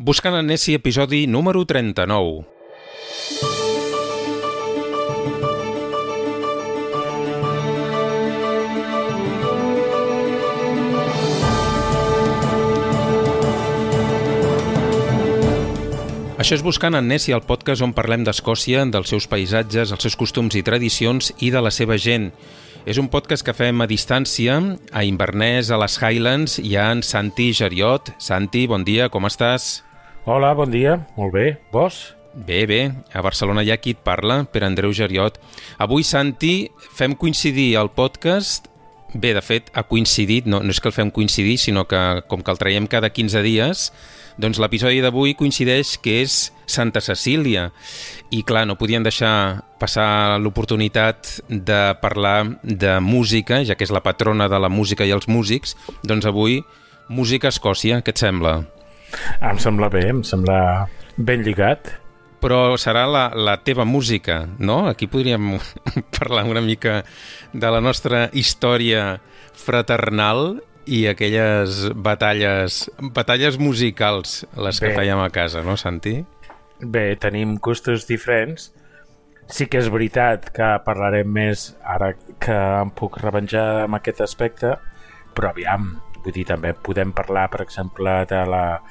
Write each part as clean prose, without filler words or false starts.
Buscant en Nessie, episodi número 39. Això és Buscant en Nessie, el podcast on parlem d'Escòcia, dels seus paisatges, els seus costums i tradicions i de la seva gent. És un podcast que fem a distància. A Inverness, a les Highlands, hi ha en Santi Geriot. Santi, bon dia, com estàs? Hola, bon dia. Molt bé. Vos? Bé. A Barcelona hi ha qui et parla, per Andreu Geriot. Avui, Santi, fem coincidir el podcast. Bé, de fet, ha coincidit, no és que el fem coincidir, sinó que com que el traiem cada 15 dies, doncs l'episodi d'avui coincideix que és Santa Cecília. I clar, no podien deixar passar l'oportunitat de parlar de música, ja que és la patrona de la música i els músics. Doncs avui, música a Escòcia, què et sembla? Em sembla bé, em sembla ben lligat. Però serà la teva música, no? Aquí podríem parlar una mica de la nostra història fraternal i aquelles batalles musicals, les que fèiem a casa, no, Santi? Bé, tenim gustos diferents. Sí que és veritat que parlarem més ara que em puc revenjar en aquest aspecte, però aviam, vull dir, també podem parlar, per exemple, de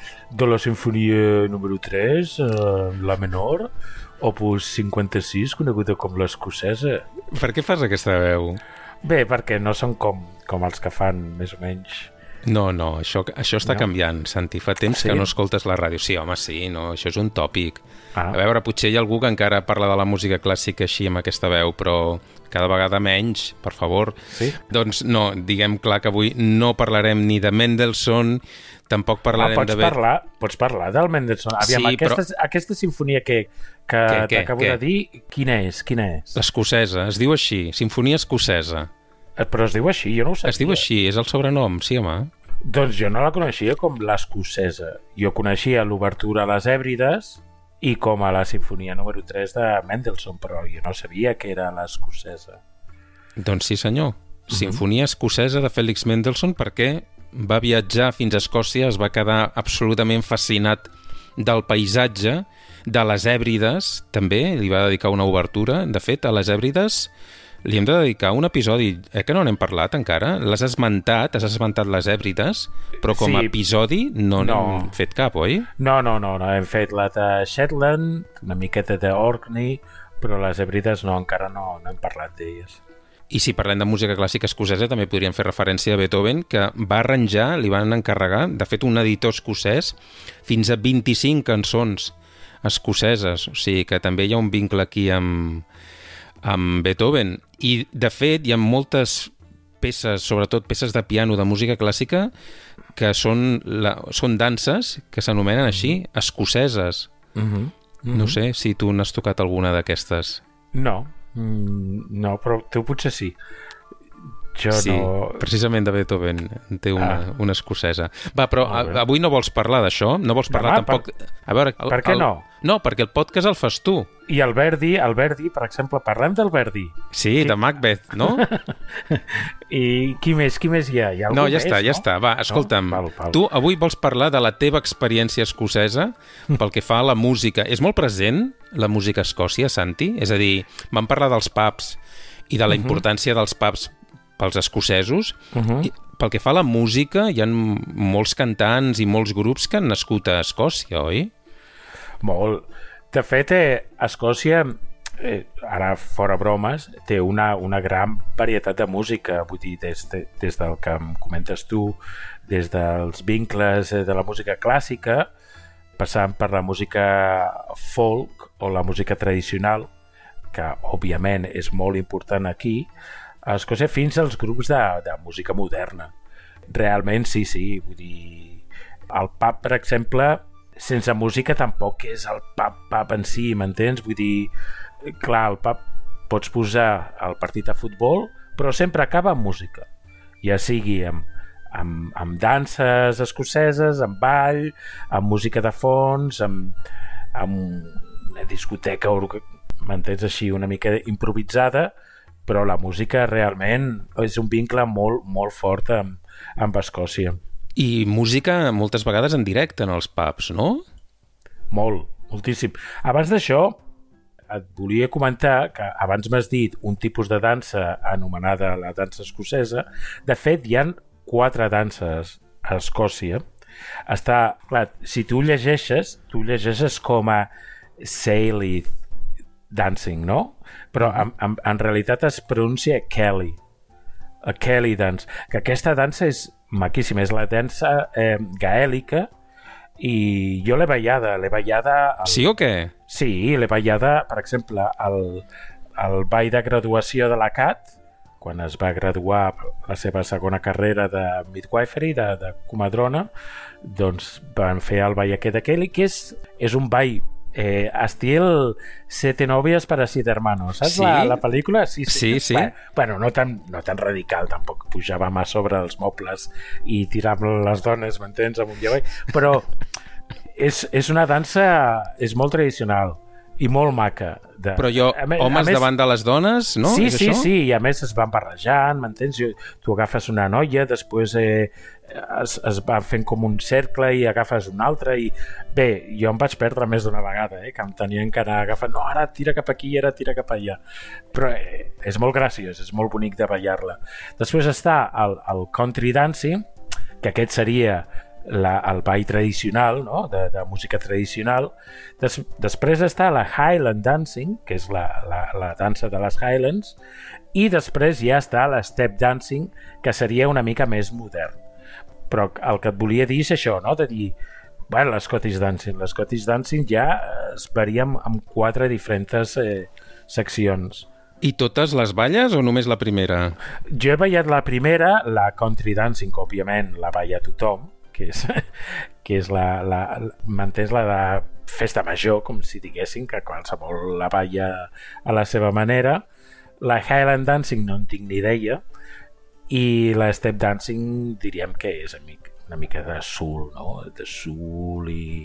la sinfonia número 3, la menor, opus 56, coneguda com l'escocesa. Per què fas aquesta veu? Bé, perquè no són com els que fan, més o menys. No, això està canviant, Santi. Fa temps que no escoltes la ràdio. Sí, home, sí, no, això és un tòpic. A veure, potser hi ha algú que encara parla de la música clàssica així amb aquesta veu, però cada vegada menys, per favor. Sí? Doncs no, diguem clar que avui no parlarem ni de Mendelssohn, tampoc parlarem Pots parlar del Mendelssohn. Aviam, sí, aquesta sinfonia que t'acabo de dir, quina és? L'escocesa, es diu així, Sinfonia Escocesa. Però es diu així, jo no ho sabia. Es diu així, és el sobrenom, sí, home. Doncs jo no la coneixia com l'escocesa. Jo coneixia l'obertura a les Hèbrides i com a la sinfonia número 3 de Mendelssohn, però jo no sabia que era l'escocesa. Doncs sí, senyor. Sinfonia Escocesa de Félix Mendelssohn, perquè va viatjar fins a Escòcia, es va quedar absolutament fascinat del paisatge, de les Hèbrides, també, li va dedicar una obertura. De fet, a les Hèbrides li hem de dedicar un episodi, que no n'hem parlat encara. Has esmentat les Hèbrides, però com a episodi no n'hem fet cap, oi? No, hem fet la de Shetland, una miqueta d'Orkney, però les Hèbrides encara no hem parlat d'elles. I si parlem de música clàssica escocesa, també podríem fer referència a Beethoven, que va arranjar, li van encarregar, de fet un editor escocès, fins a 25 cançons escoceses, o sigui que també hi ha un vincle aquí amb Beethoven. I de fet hi ha moltes peces, sobretot peces de piano de música clàssica, que són danses que s'anomenen així, escoceses. No sé si tu n'has tocat alguna d'aquestes. No, però tu potser sí. Jo sí, no... precisament de Beethoven té una escocesa. Va, però avui no vols parlar d'això? No vols parlar tampoc... A veure, per què no? No, perquè el podcast el fas tu. I el Verdi, per exemple, parlem del Verdi. Sí, de Macbeth, no? I qui més hi ha? Hi ha no, ja està. Va, escolta'm, tu avui vols parlar de la teva experiència escocesa pel que fa a la música. És molt present la música a Escòcia, Santi? És a dir, vam parlar dels pubs i de la importància dels pubs pels escocesos. I pel que fa a la música, hi ha molts cantants i molts grups que han nascut a Escòcia, oi? Molt. De fet, Escòcia, ara fora bromes, té una gran varietat de música, vull dir, des del que em comentes tu, des dels vincles de la música clàssica, passant per la música folk o la música tradicional, que òbviament és molt important aquí, a Escòcia, fins als grups de música moderna. Realment, sí, vull dir, el pub, per exemple, sense música tampoc és el pub en si, m'entens? Vull dir, clar, al pub pots posar el partit de futbol, però sempre acaba amb música. Ja sigui amb danses escoceses, amb ball, amb música de fons, amb una discoteca, m'entens, així una mica improvisada, però la música realment és un vincle molt, molt fort amb Escòcia. I música moltes vegades en directe en els pubs, no? moltíssim. Abans d'això, et volia comentar que abans m'has dit un tipus de dansa anomenada la dansa escocesa. De fet, hi ha 4 danses a Escòcia. Clar, si tu llegeixes com a Gaelic dancing, no? Però en realitat es pronuncia Kelly. A Kelly dance. Que aquesta dansa és maquíssima, és la dansa gaèlica, i jo l'he ballada... Sí o què? Sí, l'he ballada, per exemple, al ball de graduació de la CAT, quan es va graduar la seva segona carrera de midwifery, de comadrona, doncs van fer el ball aquest de Kelly, que és un ball estil Siete novias para 7 hermanos, saps? Sí? La pel·lícula? Sí. Bueno, no tan radical, tampoc pujàvem a sobre els mobles i tiràvem les dones, m'entens, amunt i avall, però és una dansa, és molt tradicional i molt maca. Però homes davant de les dones, no? Sí, i a més es van barrejant, m'entens? Tu agafes una noia, després es va fent com un cercle i agafes un altre, i bé, jo em vaig perdre més d'una vegada, que em tenien que anar agafant, no, ara tira cap aquí, ara tira cap allà, però és molt graciós, és molt bonic de ballar-la. Després està el country dancing, que aquest seria el ball tradicional, no? de música tradicional. Després està la Highland Dancing, que és la dansa de les Highlands, i després ja està la Step Dancing, que seria una mica més modern. Però el que et volia dir és això, no? De dir, bueno, l'Scottish Dancing ja es varia amb 4 diferents seccions. I totes les balles o només la primera? Jo he ballat la primera, la Country Dancing, que òbviament la balla tothom, que és m'entens, la de festa major, com si diguéssim, que qualsevol la balla a la seva manera. La Highland Dancing no en tinc ni idea, i la Step Dancing diríem que és una mica de soul, no? De soul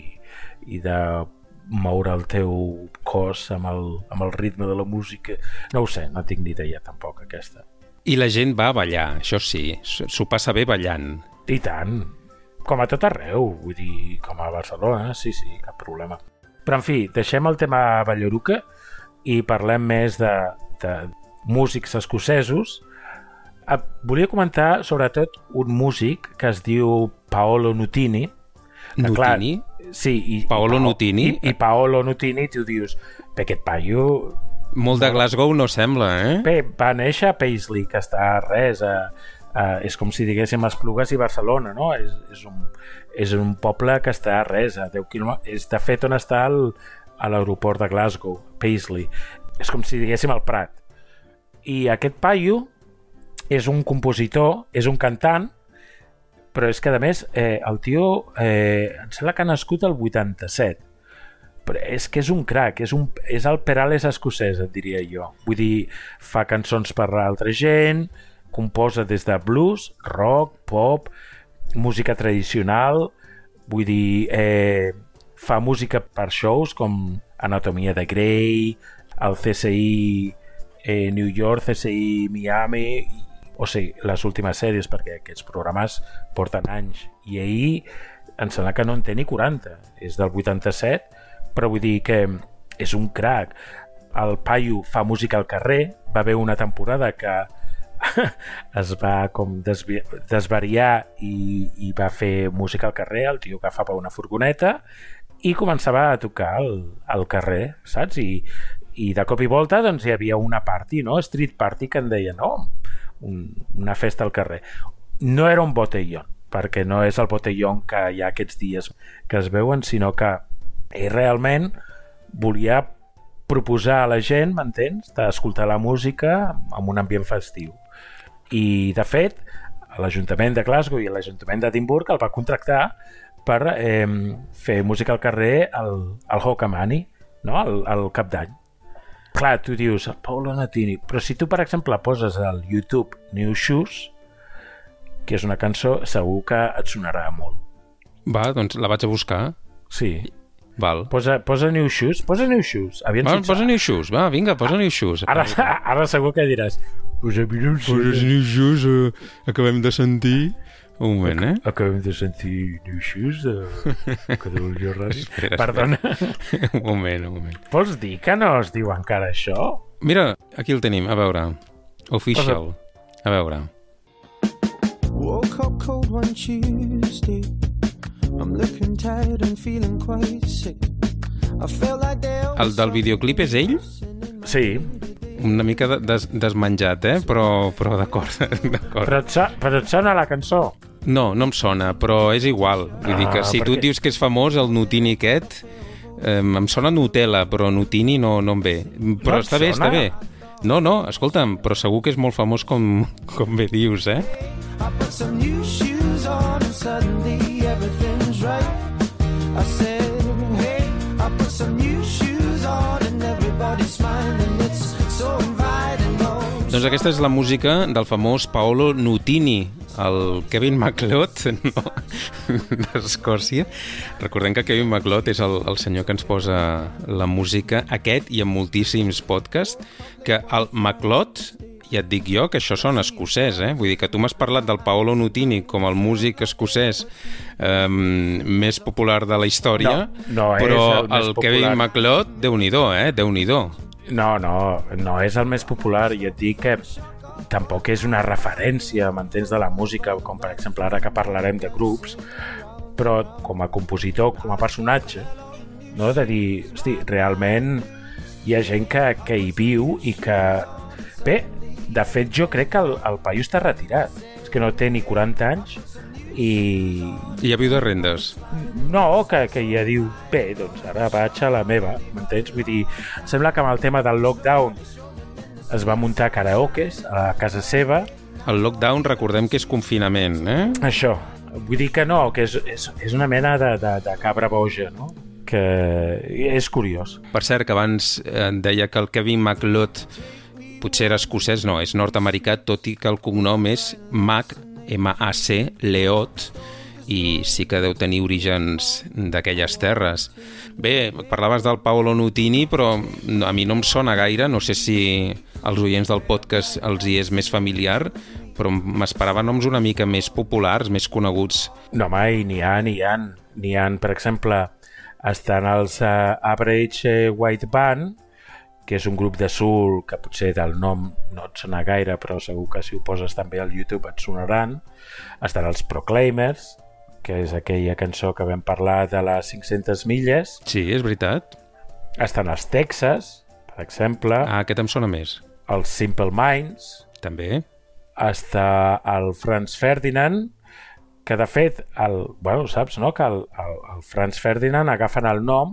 i de moure el teu cos amb el ritme de la música. No ho sé, no tinc ni idea tampoc, aquesta. I la gent va a ballar, això sí, s'ho passa bé ballant. I tant, com a tot arreu, vull dir, com a Barcelona, sí, cap problema. Però, en fi, deixem el tema Ballaruca i parlem més de músics escocesos. Volia comentar, sobretot, un músic que es diu Paolo Nutini. Nutini? Sí. Paolo Nutini? I Paolo Nutini, tu dius, aquest paio... Molt de Glasgow no sembla, Bé, va néixer a Paisley, que està res... és com si diguéssim Esplugues i Barcelona, no? És un poble que està a res, a 10 quilòmetres. De fet, on està a l'aeroport de Glasgow, Paisley. És com si diguéssim el Prat. I aquest paio és un compositor, és un cantant, però és que, a més, el tio em sembla que ha nascut el 87. Però és que és un crac, és el Perales escocès, et diria jo. Vull dir, fa cançons per a altra gent, composa des de blues, rock, pop, música tradicional, vull dir, fa música per shows com Anatomia de Grey, el CSI New York, CSI Miami, o sigui, les últimes sèries, perquè aquests programes porten anys, i ahir em sembla que no en té ni 40, és del 87, però vull dir que és un crac. El paio fa música al carrer, va haver una temporada que es va com desvariar i va fer música al carrer, el tio agafava una furgoneta i començava a tocar al carrer, saps? I de cop i volta doncs hi havia una party, no? Street party, que en deia, no? Una festa al carrer. No era un botellón, perquè no és el botellón que hi ha aquests dies que es veuen, sinó que ell realment volia proposar a la gent, m'entens?, d'escoltar la música amb un ambient festiu. I, de fet, l'Ajuntament de Glasgow i l'Ajuntament d'Edimburg el va contractar per fer música al carrer al Hockamani, no? Al cap d'any. Clar, tu dius, Paolo Nutini, però si tu, per exemple, poses al YouTube New Shoes, que és una cançó, segur que et sonarà molt. Va, doncs la vaig a buscar. Sí. Val. Posa New Shoes. Posa New Shoes. Posa New Shoes, va, vinga, posa New Shoes. Ara segur que diràs, Posa New Shoes, acabem de sentir. Un moment, Acabem de sentir New Shoes de Catalunya Ràdio. Perdona. Un moment. Vols dir que no es diu encara això? Mira, aquí el tenim, a veure. Official. A veure. Woke up cold one Tuesday. I'm looking tired and feeling quite sick. I felt like El del videoclip és ell? Sí. Una mica desmenjat, però d'acord. Però et sona la cançó? No em sona, però és igual. Vull dir que si tu et dius que és famós, el Nutini aquest, em sona Nutella, però Nutini no em ve. Però està bé. No, escolta'm, però segur que és molt famós com bé dius, I put some new shoes on and suddenly everything's right. I said, hey, I put some new shoes on and everybody's smiling. It's so inviting. Doncs aquesta és la música del famós Paolo Nutini, el Kevin MacLeod, d'Escòcia. Recordem que Kevin MacLeod és el senyor que ens posa la música aquest i en moltíssims podcasts, que el MacLeod, ja et dic jo, que això són escocès, Vull dir que tu m'has parlat del Paolo Nutini com el músic escocès més popular de la història, no però és el Kevin MacLeod, Déu-n'hi-do, Déu-n'hi-do. No és el més popular, i et dic que tampoc és una referència, m'entens, de la música, com per exemple ara que parlarem de grups, però com a compositor, com a personatge, no? De dir, hosti, realment hi ha gent que hi viu i que... Bé, de fet jo crec que el paio està retirat, és que no té ni 40 anys i ja viu de rendes. No, que ja diu, bé, doncs ara vaig a la meva, m'entens? Vull dir, sembla que amb el tema del lockdown es va muntar karaokes a casa seva. El lockdown, recordem que és confinament, Això, vull dir que no, que és una mena de cabra boja, no? Que és curiós. Per cert, que abans deia que el Kevin MacLeod potser era escocès, no, és nord-americà, tot i que el cognom és Mac, M-A-C, Leod, i sí que deu tenir orígens d'aquelles terres. Bé, parlaves del Paolo Nutini, però a mi no em sona gaire, no sé si als oients del podcast els hi és més familiar, però m'esperava noms una mica més populars, més coneguts. No, home, n'hi ha, per exemple, estan els Average White Band, que és un grup de soul que potser del nom no et sona gaire, però segur que si ho poses també al YouTube et sonaran. Estan els Proclaimers, que és aquella cançó que vam parlar de les 500 milles. Sí, és veritat. Estan els Texas, per exemple. Aquest em sona més. Els Simple Minds. També. Està el Franz Ferdinand, que de fet, saps, no?, que el Franz Ferdinand agafen el nom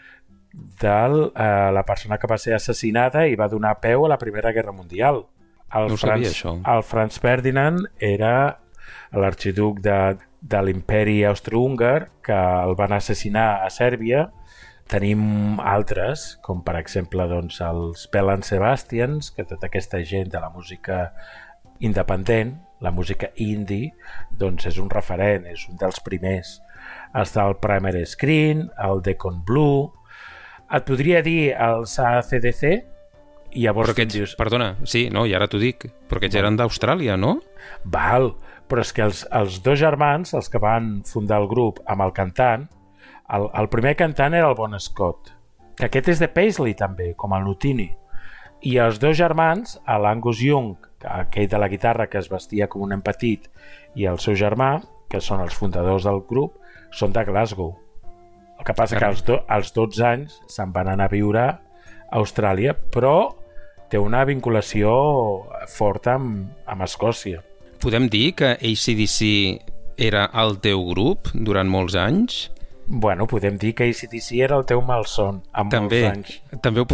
de la persona que va ser assassinada i va donar peu a la Primera Guerra Mundial. No sabia això. El Franz Ferdinand era l'arxiduc de l'imperi austro-húngar, que el van assassinar a Sèrbia. Tenim altres, com per exemple doncs, els Bell and Sebastians, que tota aquesta gent de la música independent, la música indie, doncs és un referent, és un dels primers. Està el Primary Screen, el Deacon Blue. Et podria dir els ACDC i llavors dius... Perdona, sí, no, i ara t'ho dic, però aquests eren d'Austràlia, no? Val, però és que els dos germans, els que van fundar el grup amb el cantant, el primer cantant era el Bon Scott, que aquest és de Paisley també, com el Nutini, i els dos germans, l'Angus Young, aquell de la guitarra que es vestia com un nen petit, i el seu germà, que són els fundadors del grup, són de Glasgow. El que passa que als 12 anys se'n van anar a viure a Austràlia, però té una vinculació forta amb Escòcia. Podem dir que AC/DC era el teu grup durant molts anys? Bueno, podem dir que AC/DC era el teu malson amb molts anys. També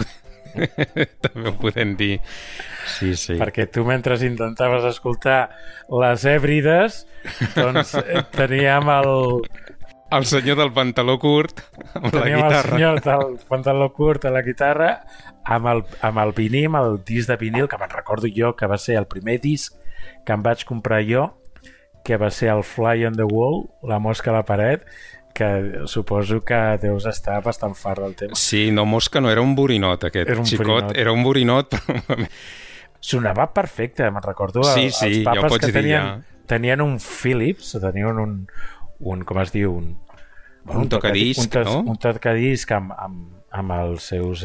ho podem dir. Sí. Perquè tu, mentre intentaves escoltar les Hèbrides, doncs teníem el senyor del pantaló curt amb la guitarra. El senyor del pantaló curt a la guitarra amb el vinil, amb el disc de vinil, que me'n recordo jo que va ser el primer disc que em vaig comprar jo, que va ser el Fly on the Wall, la mosca a la paret, que suposo que deus estar bastant fart del tema. Sí, no, mosca no, era un borinot aquest xicot, era un borinot, però... Sonava perfecte, me'n recordo els papes ja que tenien tenien un Philips, tenien un com es diu? Un tocadisc, no? Un tocadisc amb els seus...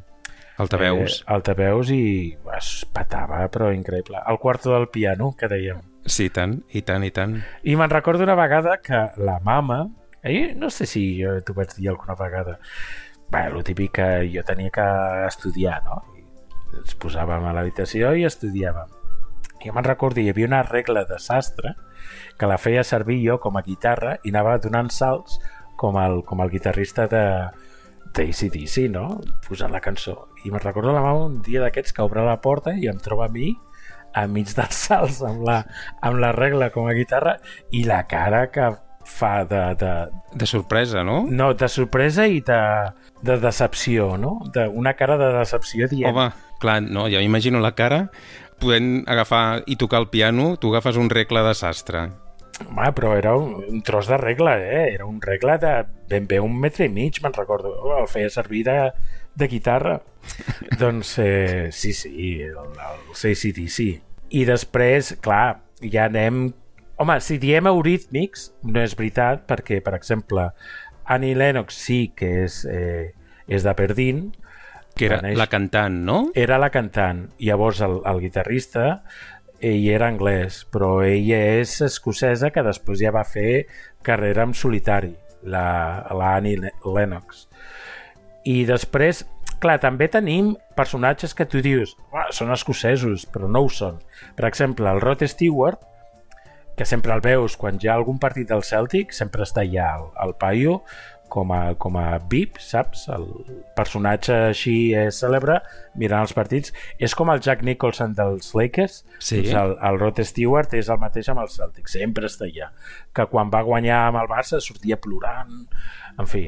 altaveus i es petava, però increïble. El quarto del piano, que dèiem. Sí, i tant. I me'n recordo una vegada que la mama, no sé si jo t'ho vaig dir alguna vegada, el típic que jo tenia que estudiar, no? I ens posàvem a l'habitació i estudiàvem. I me'n recordo, hi havia una regla de sastre que la feia servir jo com a guitarra i anava donant salts com el guitarrista d'ACDC, no? Posant la cançó. I me'n recordo la mama un dia d'aquests que obre la porta i em troba a mi enmig dels salts amb la regla com a guitarra i la cara que fa de sorpresa, no? No, de sorpresa i de decepció, no? Una cara de decepció dient... Home, clar, no, ja m'imagino la cara podent agafar i tocar el piano, tu agafes un regle de sastre. Home, però era un tros de regla, Era un regle de ben bé 1,5 metre, me'n recordo. El feia servir de guitarra. Doncs sí, el ACDC. I després, clar, ja anem... Home, si diem Eurythmics, no és veritat, perquè, per exemple, Annie Lennox sí que és d'Aberdeen, que era la cantant, no? Era la cantant. Llavors el guitarrista ell era anglès, però ella és escocesa, que després ja va fer carrera en solitari, la Annie Lennox. I després, clar, també tenim personatges que tu dius són escocesos, però no ho són. Per exemple, el Rod Stewart, que sempre el veus quan hi ha algun partit del Celtic, sempre està allà el paio com a VIP, saps? El personatge així cèlebre mirant els partits. És com el Jack Nicholson dels Lakers. Sí. Doncs el Rod Stewart és el mateix amb el Celtic, sempre està allà. Que quan va guanyar amb el Barça sortia plorant, en fi.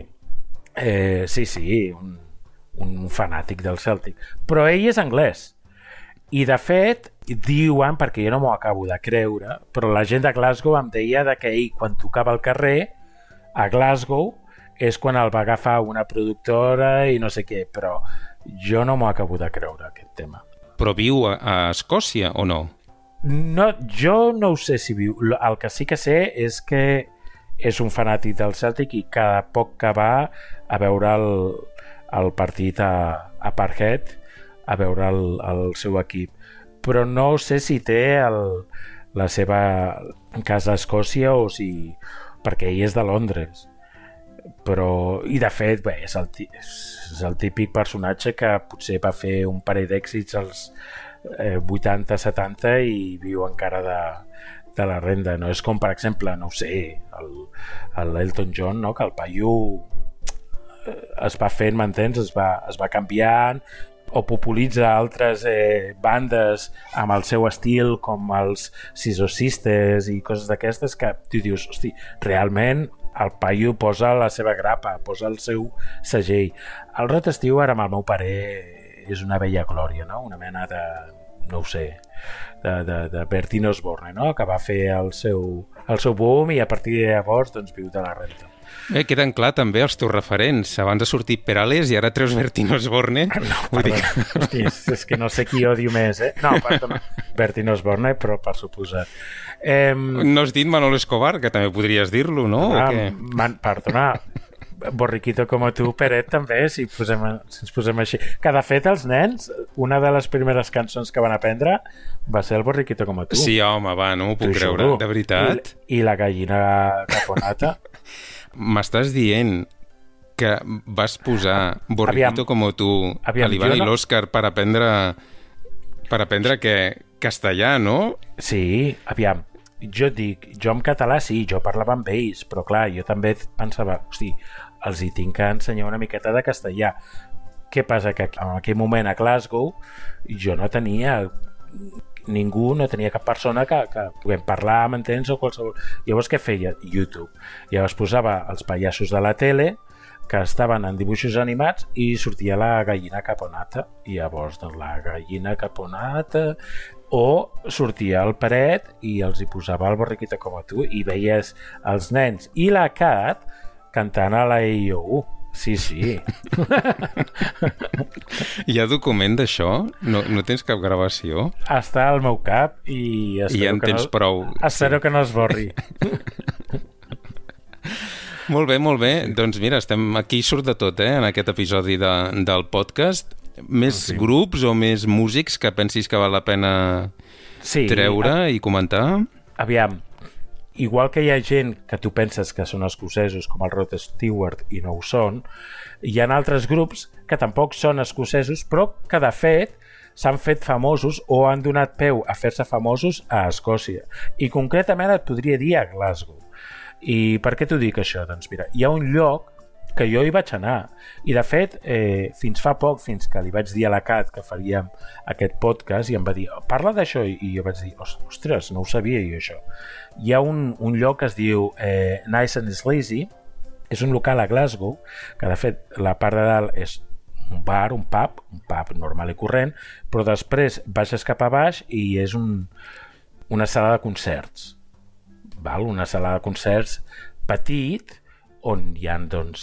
Sí, un fanàtic del Celtic. Però ell és anglès. I de fet, diuen, perquè jo no m'ho acabo de creure, però la gent de Glasgow em deia que ell, quan tocava al carrer, a Glasgow, és quan el va agafar una productora i no sé què, però jo no m'ho acabo de creure, aquest tema. Però viu a Escòcia o no? No, jo no ho sé si viu. El que sí que sé és que és un fanàtic del Celtic i cada poc que va a veure el partit a Parkhead, a veure el seu equip. Però no sé si té la seva casa a Escòcia o si... perquè ell és de Londres. Però, i de fet, bé, és el típic personatge que potser va fer un parell d'èxits als 80-70 i viu encara de la renda. No és com, per exemple, no ho sé, l'Elton John, no? Que el paio es va fent, m'entens? Es va canviant o popularitza altres bandes amb el seu estil, com els Scissor Sisters i coses d'aquestes, que tu dius, hosti, realment el paio posa la seva grapa, posa el seu segell. El Rod Stewart, amb el meu parer, és una vella glòria, no? Una mena de, no ho sé, de Bertine Osborne, no? Que va fer el seu boom i a partir de llavors doncs, viu de la renta. Queden clar també els teus referents. Abans ha sortit Perales i ara treus Bertine Osborne. No, hosti, és que no sé qui odio més, No, perdona, Bertine Osborne, però per suposat. No has dit Manolo Escobar, que també podries dir-lo, no? Perdona, Borriquito como tu, Peret, també, si ens posem així. Que, de fet, els nens, una de les primeres cançons que van aprendre va ser el Borriquito como tu. Sí, home, va, no m'ho puc creure, de veritat. I la gallina caponata. M'estàs dient que vas posar Borriquito como tu a l'Ivan i l'Òscar per aprendre castellà, no? Sí, aviam. Jo dic, jo en català sí, jo parlava amb ells, però clar, jo també pensava, hosti, els hi tinc que ensenyar una miqueta de castellà. Què passa? Que en aquell moment a Glasgow jo no tenia ningú, no tenia cap persona que puguem parlar, m'entens, o qualsevol. Llavors què feia? YouTube. Llavors posava els pallassos de la tele que estaven en dibuixos animats i sortia la gallina caponata. I llavors doncs, la gallina caponata, o sortia el Peret i els hi posava el Borriquito com a tu i veies els nens i la Cat cantant a la EIOU, Sí. Hi ha document d'això? No tens cap gravació? Està al meu cap i I ja en tens prou. Espero que no es borri. Molt bé. Doncs mira, aquí surt de tot, en aquest episodi del podcast. Més grups o més músics que pensis que val la pena treure i comentar? Aviam, igual que hi ha gent que tu penses que són escocesos, com el Rod Stewart, i no ho són, hi ha altres grups que tampoc són escocesos, però que de fet s'han fet famosos o han donat peu a fer-se famosos a Escòcia. I concretament et podria dir a Glasgow. I per què t'ho dic això? Doncs mira, hi ha un lloc que jo hi vaig anar i de fet fins fa poc, fins que li vaig dir a la Cat que faríem aquest podcast i em va dir, parla d'això, i jo vaig dir, ostres, no ho sabia jo això. Hi ha un lloc que es diu Nice and Sleazy, és un local a Glasgow que de fet la part de dalt és un bar, un pub normal i corrent, però després baixes cap a baix i és una sala de concerts. Una sala de concerts petit on hi ha doncs,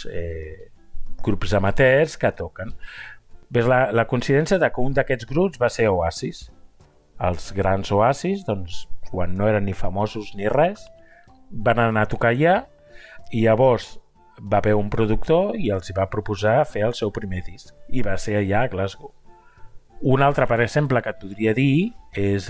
grups amateurs que toquen. Ves la coincidència de que un d'aquests grups va ser Oasis. Els grans Oasis, doncs, quan no eren ni famosos ni res, van anar a tocar allà i llavors va haver un productor i els va proposar fer el seu primer disc i va ser allà a Glasgow. Un altre, per exemple, que et podria dir és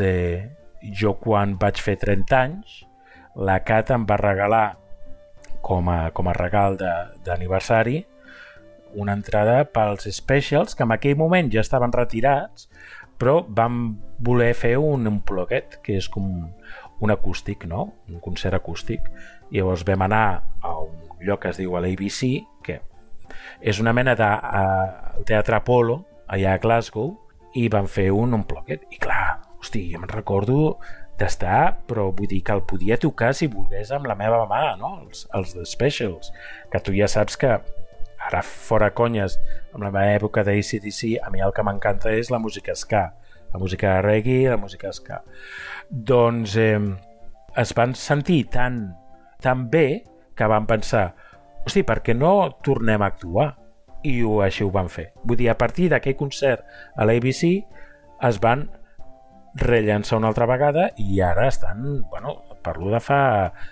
jo quan vaig fer 30 anys la Cat em va regalar com a regal d'aniversari una entrada pels Specials, que en aquell moment ja estaven retirats, però vam voler fer un unplugged, que és com un acústic, no? Un concert acústic. I llavors vam anar a un lloc que es diu l'ABC, que és una mena de teatre Apollo, allà a Glasgow, i van fer un unplugged. I clar, hosti, jo me'n recordo d'estar, però vull dir que el podia tocar si volgués amb la meva mà, no? Els The Specials, que tu ja saps que ara fora conyes, amb la meva època d'ACDC, a mi el que m'encanta és la música ska, la música de reggae, la música ska. Doncs es van sentir tan bé que van pensar, hosti, per què no tornem a actuar? I així ho van fer. Vull dir, a partir d'aquell concert a l'ABC es van rellançar una altra vegada i ara estan, parlo de fa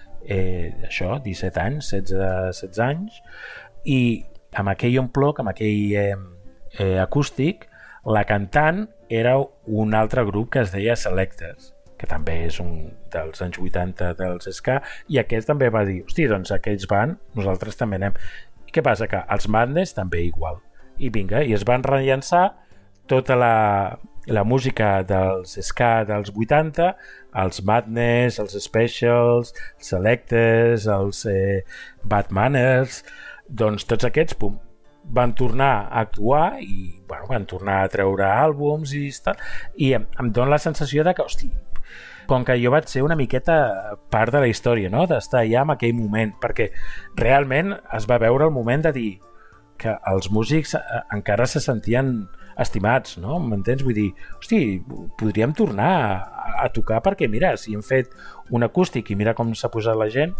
17 anys, 16 anys, i amb aquell unplug, amb aquell acústic, la cantant era un altre grup que es deia Selectors, que també és un dels anys 80 dels ska, i aquest també va dir, hosti, doncs aquells van, nosaltres també anem. I què passa? Que els Madness també igual. I vinga, i es van rellançar tota la música dels ska dels 80, els Madness, els Specials, els Selectors, els Bad Manners, doncs tots aquests van tornar a actuar i van tornar a treure àlbums i em dona la sensació de que, hosti, com que jo vaig ser una miqueta part de la història, no? D'estar allà en aquell moment, perquè realment es va veure el moment de dir que els músics encara se sentien estimats, no? M'entens? Vull dir, hosti, podríem tornar a tocar perquè, mira, si hem fet un acústic i mira com s'ha posat la gent.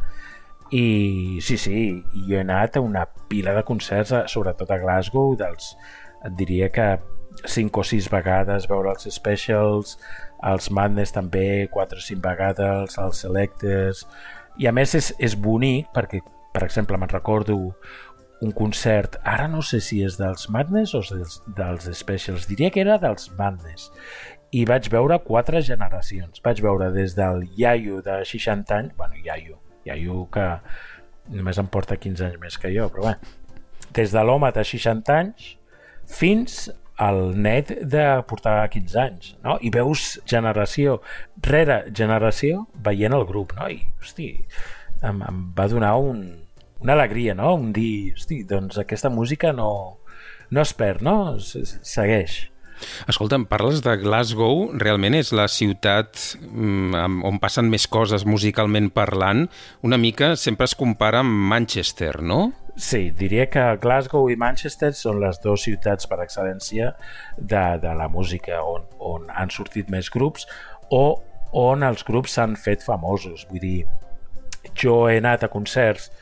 I sí, jo he anat a una pila de concerts, sobretot a Glasgow, et diria que 5 o 6 vegades veure els Specials, els Madness també 4 o 5 vegades, els Selectors, i a més és bonic perquè, per exemple, me'n recordo un concert, ara no sé si és dels Madness o dels Specials, diria que era dels Madness, i vaig veure 4 generacions. Vaig veure des del iaio de 60 anys, iaio que només em porta 15 anys més que jo, però bé, des de l'home de 60 anys fins al net de portar 15 anys, no? I veus generació rere generació veient el grup, no? I, hosti, em va donar una alegria, no? Un dir, hosti, doncs aquesta música no es perd, no? Segueix. Escolta, em parles de Glasgow, realment és la ciutat on passen més coses musicalment parlant. Una mica sempre es compara amb Manchester, no? Sí, diria que Glasgow i Manchester són les dues ciutats per excel·lència de la música on han sortit més grups o on els grups s'han fet famosos. Vull dir, jo he anat a concerts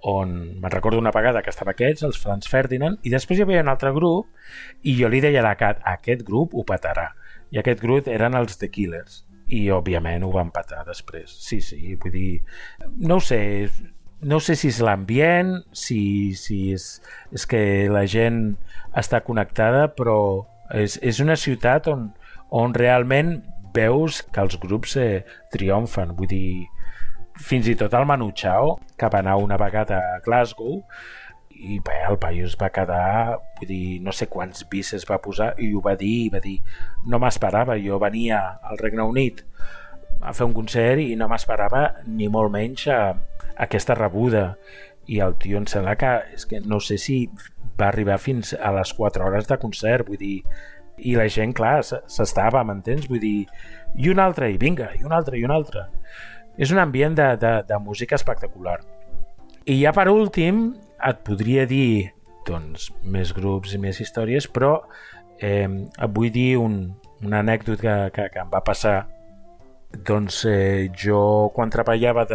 on me'n recordo una vegada que estava aquests, els Franz Ferdinand, i després hi havia un altre grup i jo li deia a la Cat, aquest grup ho petarà. I aquest grup eren els The Killers i òbviament ho van petar després. Sí, vull dir, no ho sé si és l'ambient, si és que la gent està connectada, però és una ciutat on realment veus que els grups triomfen. Vull dir, fins i tot el Manu Chao, que va anar una vegada a Glasgow, i bé, el paio es va quedar, vull dir, no sé quants bises va posar, i ho va dir, no m'esperava, jo venia al Regne Unit a fer un concert i no m'esperava ni molt menys aquesta rebuda, i el tio em sembla que, és que no sé si va arribar fins a les 4 hores de concert, vull dir, i la gent, clar, s'estava, m'entens? Vull dir, i un altre, i vinga, i un altre, i un altre. És un ambient de música espectacular. I ja per últim et podria dir doncs, més grups i més històries, però et vull dir una anècdota que em va passar. Doncs jo quan treballava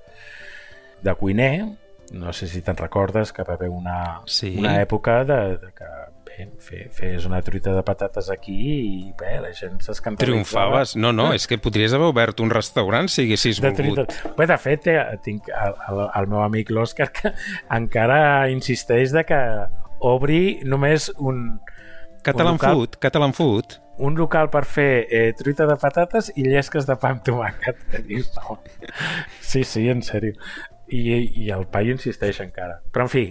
de cuiner, no sé si te'n recordes que va haver una època de que feies una truita de patates aquí i bé, la gent s'escandalitzava. Triomfaves? No, és que podries haver obert un restaurant si haguessis volgut. Bé, de fet, tinc el meu amic l'Òscar que encara insisteix de que obri només un Catalan Food. Un local per fer truita de patates i llesques de pa amb tomàquet. Sí, en sèrio. I el paio insisteix encara. Però en fi,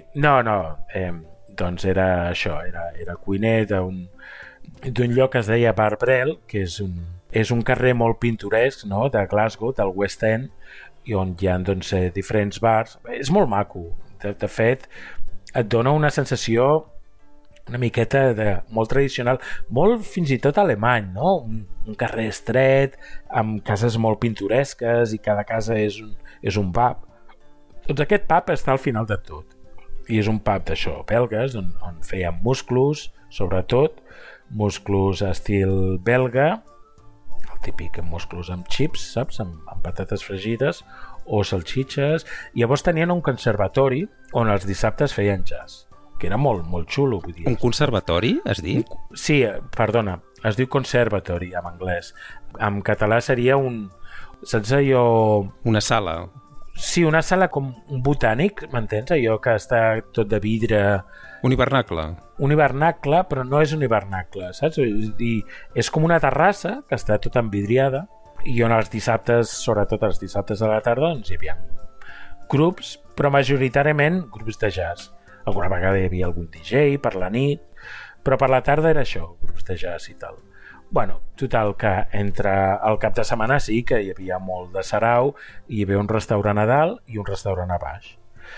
doncs era això, era cuiner d'un lloc que es deia Bar Brel, que és un carrer molt pintoresc, no?, de Glasgow, del West End, i on hi ha doncs, diferents bars. És molt maco. De fet, et dona una sensació una miqueta molt tradicional, molt fins i tot alemany, no? Un carrer estret, amb cases molt pintoresques, i cada casa és un pub. Doncs aquest pub està al final de tot. I és un pub d'això, belgues, on feien musclos, sobretot, musclos estil belga, el típic musclos amb chips, saps? Amb patates fregides, o salxitxes. I llavors tenien un conservatori on els dissabtes feien jazz, que era molt, molt xulo. Vull dir. Un conservatori, has dit? Sí, perdona, es diu conservatori en anglès. En català seria saps allò... Una sala. Sí, una sala com un botànic, m'entens? Allò que està tot de vidre... Un hivernacle. Un hivernacle, però no és un hivernacle, saps? És com una terrassa que està tota envidriada i on els dissabtes, sobretot els dissabtes a la tarda, doncs hi havia grups, però majoritàriament grups de jazz. Alguna vegada hi havia algun DJ per la nit, però per la tarda era això, grups de jazz i tal. Bueno, total, que entre el cap de setmana sí que hi havia molt de sarau, i hi havia un restaurant a dalt i un restaurant a baix.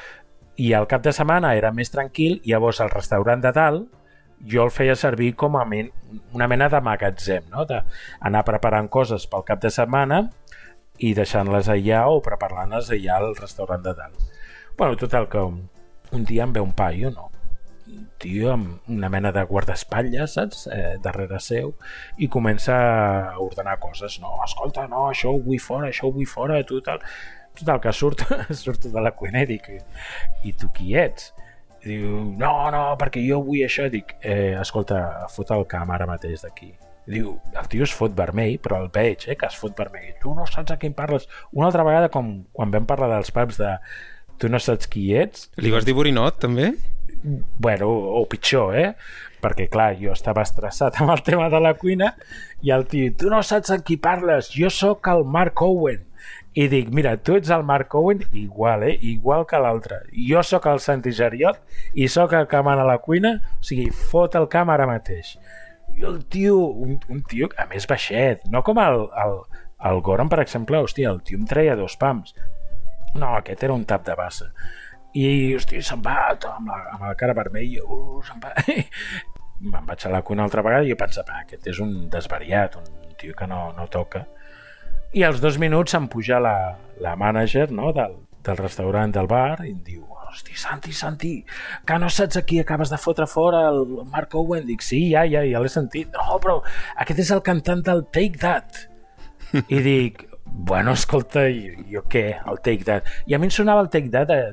I al cap de setmana era més tranquil, i llavors el restaurant de dalt jo el feia servir com a una mena de magatzem, no? D'anar preparant coses pel cap de setmana i deixant-les allà o preparant-les allà al restaurant de dalt. Bueno, total, que un dia em ve un paio, no? Un tio amb una mena de guardaespatlles, saps? Darrere seu, i comença a ordenar coses. No, escolta, no, això ho vull fora, total, que surto de la cuina i dic, i tu qui ets? I diu, no, perquè jo vull això. Dic, escolta, fot el camp ara mateix d'aquí. Diu, el tio es fot vermell, però el veig, que es fot vermell. Tu no saps a qui em parles. Una altra vegada, com quan vam parlar dels pubs de tu no saps qui ets. Li vas dir borinot, també? Bueno, o pitjor, perquè clar, jo estava estressat amb el tema de la cuina i el tio, tu no saps amb qui parles, jo sóc el Mark Owen. I dic, mira, tu ets el Mark Owen igual, igual que l'altre. Jo sóc el Santi Jariot i sóc el que mana a la cuina, o sigui, fot el camp ara mateix. I el tio, un tio, a més baixet, no com el Goran, per exemple, hòstia, el tio em treia 2 pams. No, aquest era un tap de bassa. I, hòstia, se'n va amb la cara vermella, se'n va. Me'n vaig a la cuina altra vegada i jo pensava, aquest és un desvariat, un tio que no toca. I als 2 minuts em puja la mànager, no, del restaurant del bar i em diu, hosti, Santi, que no saps a qui acabes de fotre fora el Mark Owen? Dic, sí, ja l'he sentit. No, però aquest és el cantant del Take That. I dic, bueno, escolta, jo què, el Take That? I a mi em sonava el Take That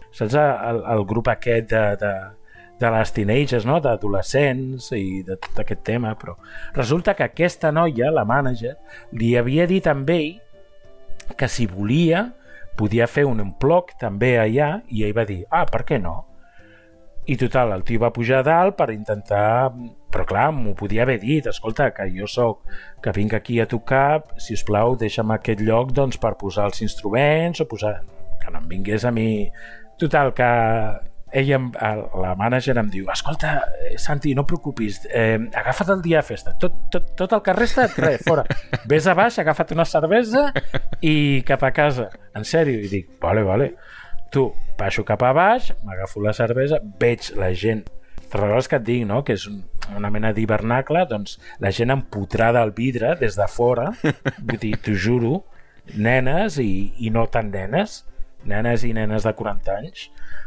saps el grup aquest de les teenagers, no? D'adolescents i de tot aquest tema, però resulta que aquesta noia, la mànager, li havia dit a ell que si volia podia fer un unplug també allà, i ell va dir, per què no? I total, el tio va pujar a dalt per intentar... Però clar, m'ho podia haver dit, escolta, que jo que vinc aquí a tocar, si us plau, deixa'm aquest lloc doncs, per posar els instruments o posar... Que no em vingués a mi... Total, que ella, la mànager, em diu, escolta, Santi, no et preocupis, agafa't el dia de festa, tot el que resta, res, fora. Ves a baix, agafa't una cervesa i cap a casa. En sèrio? I dic, vale. Tu, baixo cap a baix, m'agafo la cervesa, veig la gent... Recordes que et dic, no?, que és una mena d'hivernacle, doncs la gent empotrada al vidre des de fora, vull dir, t'ho juro, nenes i no tan nenes i nenes de 40 anys,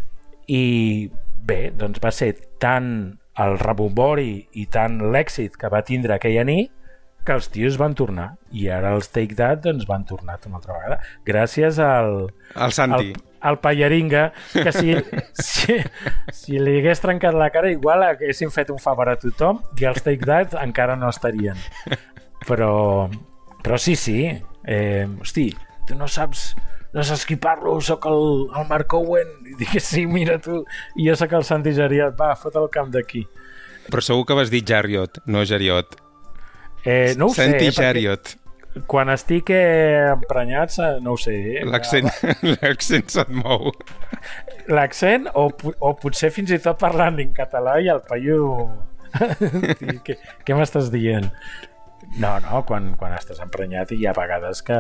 i bé, doncs va ser tant el rebombori i tant l'èxit que va tindre aquella nit que els tios van tornar, i ara els Take That doncs van tornar una altra vegada gràcies al Santi, al Pallaringa, que si li hagués trencat la cara igual haguessin fet un favor a tothom i els Take That encara no estarien, però sí, hosti, tu no saps qui parlo, sóc el Mark Owen. I dic, sí, mira tu, i jo sóc el Santi Geriot, va, fot el camp d'aquí. Però segur que vas dir Geriot, no Geriot. No ho Santi sé, Geriot. Quan estic emprenyat, no ho sé. L'accent se't mou. L'accent, o potser fins i tot parlant en català i el paio... Què m'estàs dient? No, quan estàs emprenyat i hi ha vegades que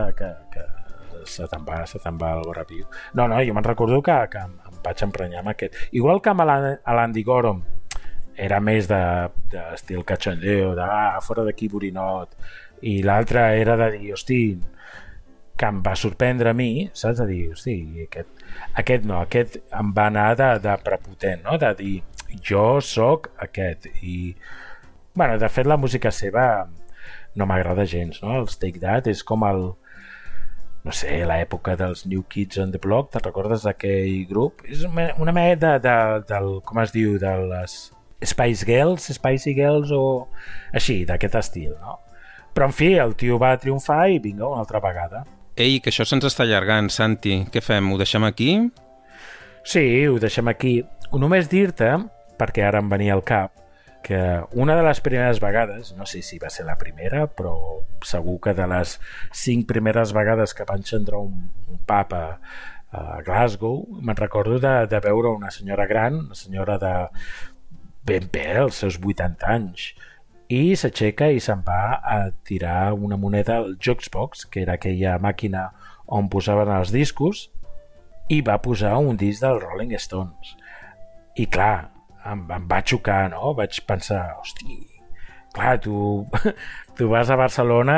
se te'n va el gorrapiu. No, jo me'n recordo que em vaig emprenyar amb aquest. Igual que amb l'Andy Gorom, era més d'estil cachondeo, fora d'aquí borinot, i l'altre era de dir, hosti, que em va sorprendre a mi, saps? De dir, hosti, aquest em va anar de prepotent, no? De dir, jo sóc aquest. I, bueno, de fet, la música seva no m'agrada gens, no? Els Take That és com no sé, l'època dels New Kids on the Block, te'n recordes d'aquell grup? És una mena del, com es diu, de les Spicy Girls o així, d'aquest estil, no? Però, en fi, el tio va triomfar i vinga, una altra vegada. Ei, que això se'ns està allargant, Santi. Què fem? Ho deixem aquí? Sí, ho deixem aquí. Només dir-te, perquè ara em venia al cap, que una de les primeres vegades, no sé si va ser la primera, però segur que de les 5 primeres vegades que vaig entrar un pub a Glasgow, me'n recordo de veure una senyora gran, una senyora de ben bé, als seus 80 anys, i s'aixeca i se'n va a tirar una moneda al Jukebox, que era aquella màquina on posaven els discos, i va posar un disc dels Rolling Stones. I clar, em va xocar, no? Vaig pensar, hosti, clar, tu vas a Barcelona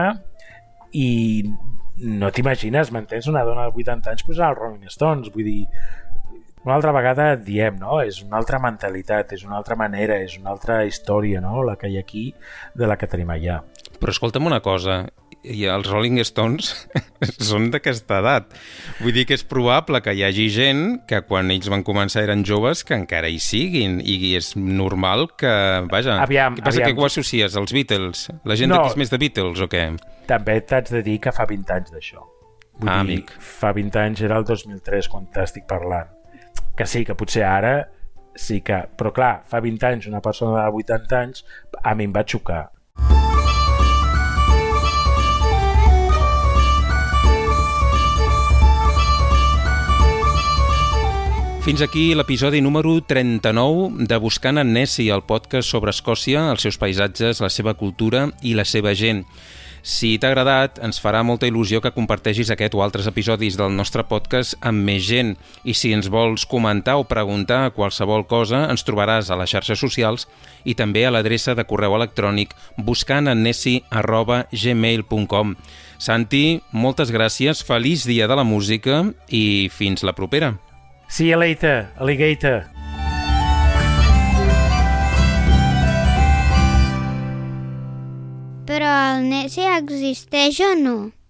i no t'imagines, m'entens, una dona de 80 anys posar els Rolling Stones, vull dir, una altra vegada diem, no? És una altra mentalitat, és una altra manera, és una altra història, no? La que hi ha aquí de la que tenim allà. Però escolta'm una cosa, i els Rolling Stones són d'aquesta edat. Vull dir que és probable que hi hagi gent que quan ells van començar eren joves que encara hi siguin, i és normal que, vaja, què passa, que ho associes als Beatles? La gent que és més de Beatles o què? També t'haig de dir que fa 20 anys d'això. Vull dir, amic. Fa 20 anys era el 2003 quan t'estic parlant. Que sí, que potser ara sí que... Però clar, fa 20 anys una persona de 80 anys a mi em va xocar. Fins aquí l'episodi número 39 de Buscant en Nessie, el podcast sobre Escòcia, els seus paisatges, la seva cultura i la seva gent. Si t'ha agradat, ens farà molta il·lusió que comparteixis aquest o altres episodis del nostre podcast amb més gent. I si ens vols comentar o preguntar qualsevol cosa, ens trobaràs a les xarxes socials i també a l'adreça de correu electrònic buscantennnessie@gmail.com. Santi, moltes gràcies, feliç dia de la música i fins la propera. See you later, alligator. Però el Nessie existeix o no?